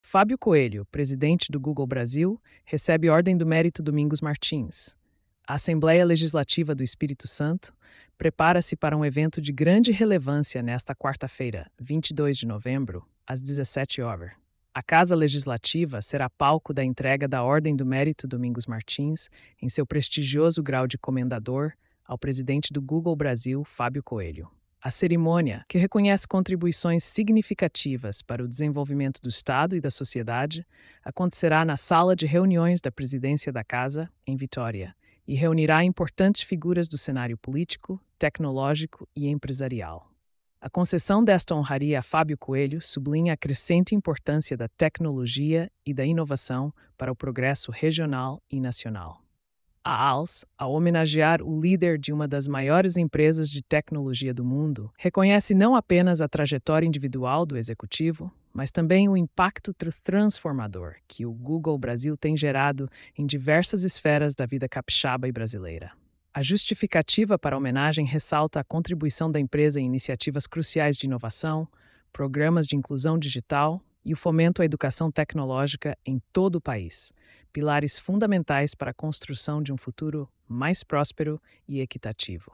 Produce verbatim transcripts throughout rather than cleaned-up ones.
Fábio Coelho, presidente do Google Brasil, recebe Ordem do Mérito Domingos Martins. A Assembleia Legislativa do Espírito Santo prepara-se para um evento de grande relevância nesta quarta-feira, vinte e dois de novembro, às dezessete horas. A Casa Legislativa será palco da entrega da Ordem do Mérito Domingos Martins, em seu prestigioso grau de comendador, ao presidente do Google Brasil, Fábio Coelho. A cerimônia, que reconhece contribuições significativas para o desenvolvimento do Estado e da sociedade, acontecerá na Sala de Reuniões da Presidência da Casa, em Vitória, e reunirá importantes figuras do cenário político, tecnológico e empresarial. A concessão desta honraria a Fábio Coelho sublinha a crescente importância da tecnologia e da inovação para o progresso regional e nacional. A A L S, ao homenagear o líder de uma das maiores empresas de tecnologia do mundo, reconhece não apenas a trajetória individual do executivo, mas também o impacto transformador que o Google Brasil tem gerado em diversas esferas da vida capixaba e brasileira. A justificativa para a homenagem ressalta a contribuição da empresa em iniciativas cruciais de inovação, programas de inclusão digital e o fomento à educação tecnológica em todo o país, pilares fundamentais para a construção de um futuro mais próspero e equitativo.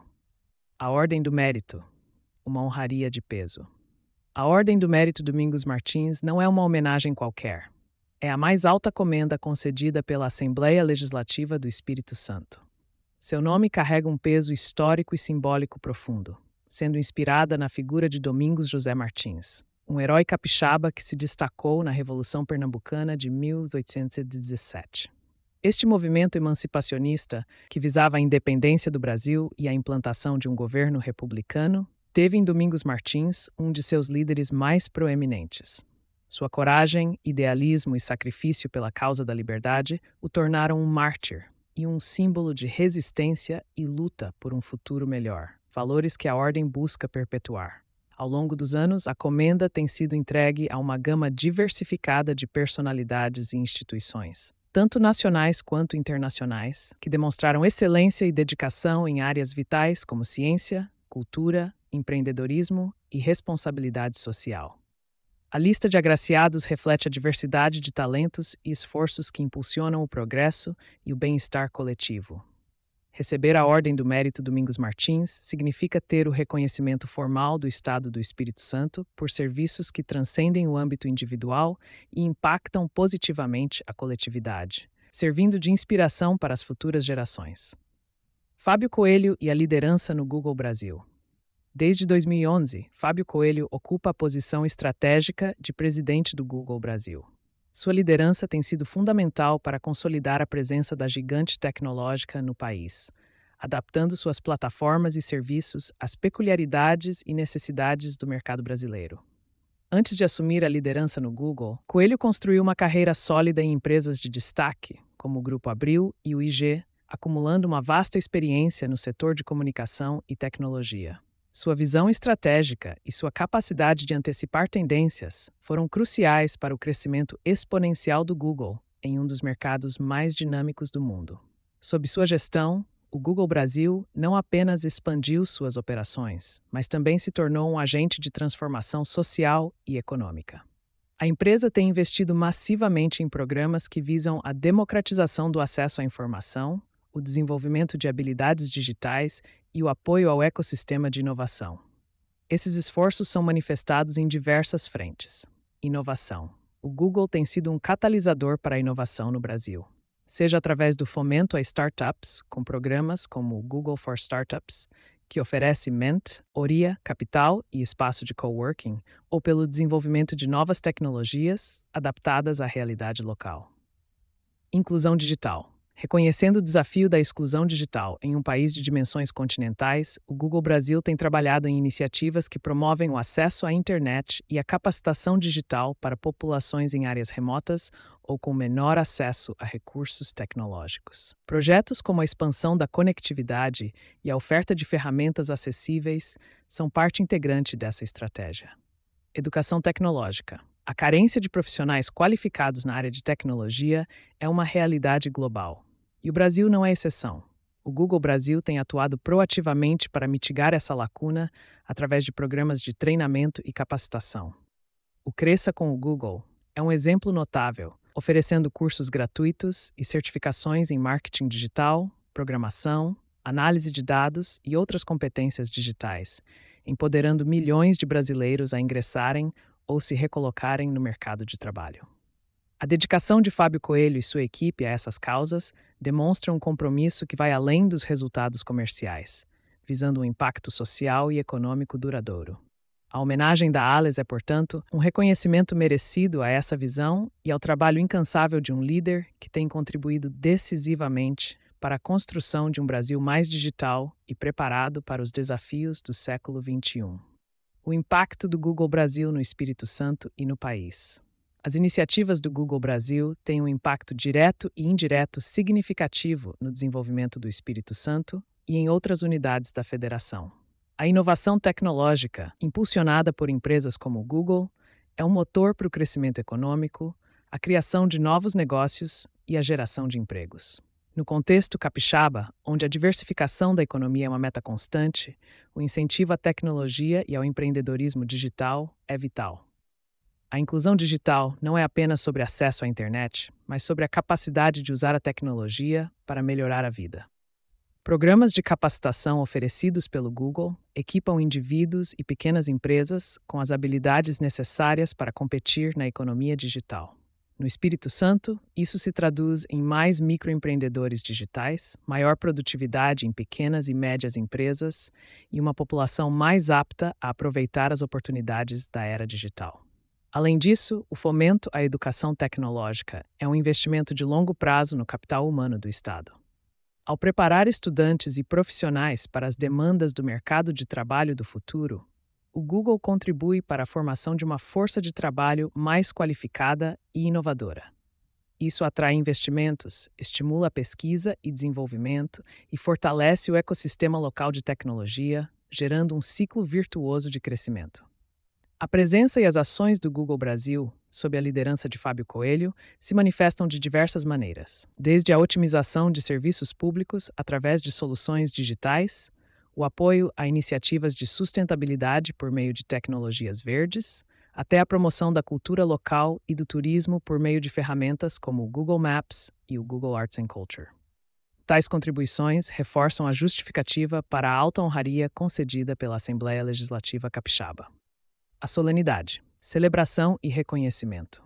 A Ordem do Mérito, uma honraria de peso. A Ordem do Mérito Domingos Martins não é uma homenagem qualquer. É a mais alta comenda concedida pela Assembleia Legislativa do Espírito Santo. Seu nome carrega um peso histórico e simbólico profundo, sendo inspirada na figura de Domingos José Martins, um herói capixaba que se destacou na Revolução Pernambucana de mil oitocentos e dezessete. Este movimento emancipacionista, que visava a independência do Brasil e a implantação de um governo republicano, teve em Domingos Martins um de seus líderes mais proeminentes. Sua coragem, idealismo e sacrifício pela causa da liberdade o tornaram um mártir e um símbolo de resistência e luta por um futuro melhor, valores que a Ordem busca perpetuar. Ao longo dos anos, a comenda tem sido entregue a uma gama diversificada de personalidades e instituições, tanto nacionais quanto internacionais, que demonstraram excelência e dedicação em áreas vitais como ciência, cultura, empreendedorismo e responsabilidade social. A lista de agraciados reflete a diversidade de talentos e esforços que impulsionam o progresso e o bem-estar coletivo. Receber a Ordem do Mérito Domingos Martins significa ter o reconhecimento formal do Estado do Espírito Santo por serviços que transcendem o âmbito individual e impactam positivamente a coletividade, servindo de inspiração para as futuras gerações. Fábio Coelho e a liderança no Google Brasil. Desde dois mil e onze, Fábio Coelho ocupa a posição estratégica de presidente do Google Brasil. Sua liderança tem sido fundamental para consolidar a presença da gigante tecnológica no país, adaptando suas plataformas e serviços às peculiaridades e necessidades do mercado brasileiro. Antes de assumir a liderança no Google, Coelho construiu uma carreira sólida em empresas de destaque, como o Grupo Abril e o I G, acumulando uma vasta experiência no setor de comunicação e tecnologia. Sua visão estratégica e sua capacidade de antecipar tendências foram cruciais para o crescimento exponencial do Google em um dos mercados mais dinâmicos do mundo. Sob sua gestão, o Google Brasil não apenas expandiu suas operações, mas também se tornou um agente de transformação social e econômica. A empresa tem investido massivamente em programas que visam a democratização do acesso à informação, o desenvolvimento de habilidades digitais e o apoio ao ecossistema de inovação. Esses esforços são manifestados em diversas frentes. Inovação. O Google tem sido um catalisador para a inovação no Brasil, seja através do fomento a startups, com programas como o Google for Startups, que oferece Ment, Oria, capital e espaço de coworking, ou pelo desenvolvimento de novas tecnologias adaptadas à realidade local. Inclusão digital. Reconhecendo o desafio da exclusão digital em um país de dimensões continentais, o Google Brasil tem trabalhado em iniciativas que promovem o acesso à internet e a capacitação digital para populações em áreas remotas ou com menor acesso a recursos tecnológicos. Projetos como a expansão da conectividade e a oferta de ferramentas acessíveis são parte integrante dessa estratégia. Educação tecnológica. A carência de profissionais qualificados na área de tecnologia é uma realidade global. E o Brasil não é exceção. O Google Brasil tem atuado proativamente para mitigar essa lacuna através de programas de treinamento e capacitação. O Cresça com o Google é um exemplo notável, oferecendo cursos gratuitos e certificações em marketing digital, programação, análise de dados e outras competências digitais, empoderando milhões de brasileiros a ingressarem ou se recolocarem no mercado de trabalho. A dedicação de Fábio Coelho e sua equipe a essas causas demonstra um compromisso que vai além dos resultados comerciais, visando um impacto social e econômico duradouro. A homenagem da ALES é, portanto, um reconhecimento merecido a essa visão e ao trabalho incansável de um líder que tem contribuído decisivamente para a construção de um Brasil mais digital e preparado para os desafios do século vinte e um. O impacto do Google Brasil no Espírito Santo e no país. As iniciativas do Google Brasil têm um impacto direto e indireto significativo no desenvolvimento do Espírito Santo e em outras unidades da federação. A inovação tecnológica, impulsionada por empresas como o Google, é um motor para o crescimento econômico, a criação de novos negócios e a geração de empregos. No contexto capixaba, onde a diversificação da economia é uma meta constante, o incentivo à tecnologia e ao empreendedorismo digital é vital. A inclusão digital não é apenas sobre acesso à internet, mas sobre a capacidade de usar a tecnologia para melhorar a vida. Programas de capacitação oferecidos pelo Google equipam indivíduos e pequenas empresas com as habilidades necessárias para competir na economia digital. No Espírito Santo, isso se traduz em mais microempreendedores digitais, maior produtividade em pequenas e médias empresas e uma população mais apta a aproveitar as oportunidades da era digital. Além disso, o fomento à educação tecnológica é um investimento de longo prazo no capital humano do Estado. Ao preparar estudantes e profissionais para as demandas do mercado de trabalho do futuro, o Google contribui para a formação de uma força de trabalho mais qualificada e inovadora. Isso atrai investimentos, estimula a pesquisa e desenvolvimento e fortalece o ecossistema local de tecnologia, gerando um ciclo virtuoso de crescimento. A presença e as ações do Google Brasil, sob a liderança de Fábio Coelho, se manifestam de diversas maneiras, desde a otimização de serviços públicos através de soluções digitais, o apoio a iniciativas de sustentabilidade por meio de tecnologias verdes, até a promoção da cultura local e do turismo por meio de ferramentas como o Google Maps e o Google Arts and Culture. Tais contribuições reforçam a justificativa para a alta honraria concedida pela Assembleia Legislativa Capixaba. A solenidade, celebração e reconhecimento.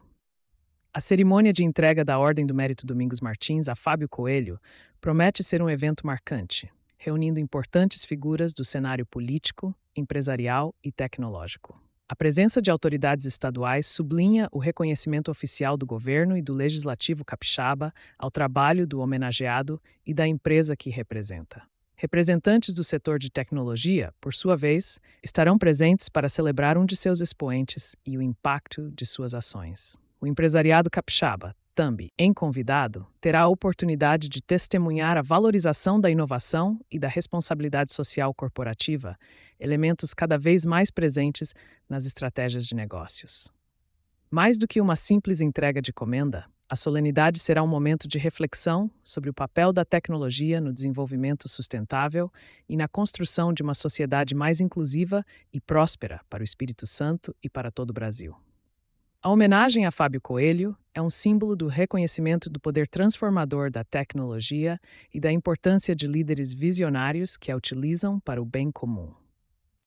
A cerimônia de entrega da Ordem do Mérito Domingos Martins a Fábio Coelho promete ser um evento marcante, reunindo importantes figuras do cenário político, empresarial e tecnológico. A presença de autoridades estaduais sublinha o reconhecimento oficial do governo e do Legislativo capixaba ao trabalho do homenageado e da empresa que representa. Representantes do setor de tecnologia, por sua vez, estarão presentes para celebrar um de seus expoentes e o impacto de suas ações. O empresariado capixaba, também, em convidado, terá a oportunidade de testemunhar a valorização da inovação e da responsabilidade social corporativa, elementos cada vez mais presentes nas estratégias de negócios. Mais do que uma simples entrega de comenda, a solenidade será um momento de reflexão sobre o papel da tecnologia no desenvolvimento sustentável e na construção de uma sociedade mais inclusiva e próspera para o Espírito Santo e para todo o Brasil. A homenagem a Fábio Coelho é um símbolo do reconhecimento do poder transformador da tecnologia e da importância de líderes visionários que a utilizam para o bem comum.